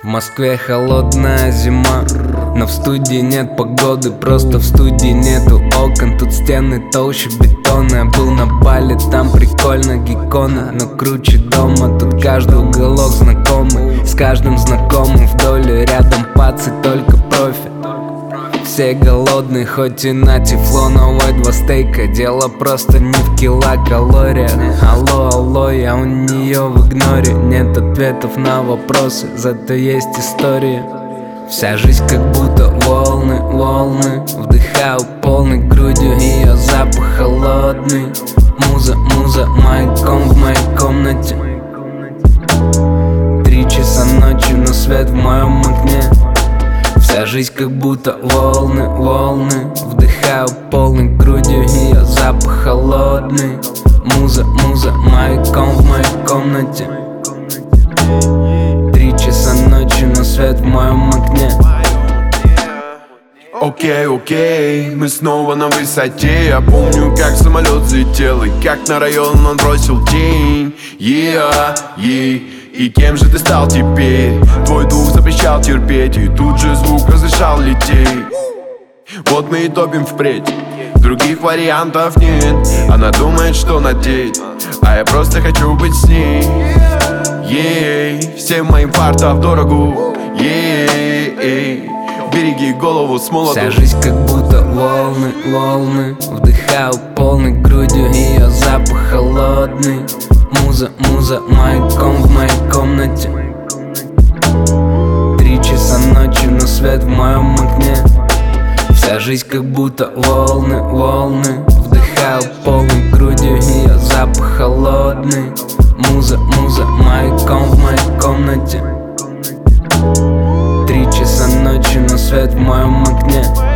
Москве холодная зима, но в студии нет погоды, просто в студии нету окон. Тут стены толще бетона. Я был на Бали, там прикольно гикона, но круче дома. Тут каждый уголок знакомый, с каждым знакомым вдоль и рядом пацы, только профи. Все голодные, хоть и на тефлоновой 2 стейка. Дело просто не в килокалориях. Алло, алло, я у нее в игноре. Нет ответов на вопросы, зато есть истории. Вся жизнь как будто волны, волны. Вдыхаю полной грудью ее запах холодный. Муза, муза, маяком в моей комнате. 3 часа ночи, но свет в моем окне. Вся жизнь как будто волны, волны. Вдыхаю полной грудью ее запах холодный. Муза, муза, маяком в моей комнате. 3 часа ночи, но свет в моем окне. Окей, окей, мы снова на высоте. Я помню, как самолет взлетел и как на район он бросил тень. И кем же ты стал теперь? Твой дух запрещал терпеть, и тут же звук разрешал лететь. Вот мы и топим впредь, других вариантов нет. Она думает, что надеть, а я просто хочу быть с ней. Всем моим фартов дорогу. Береги голову с молоду. Вся жизнь как будто волны, волны. Вдыхаю полной грудью ее запах холодный. Муза, муза, маяком в моей комнате. 3 часа ночи, но свет в моем окне. Вся жизнь как будто волны, волны. Вдыхаю полной грудью ее запах холодный. Муза, муза, маяком в моей комнате. 3 часа ночи, но свет в моем окне.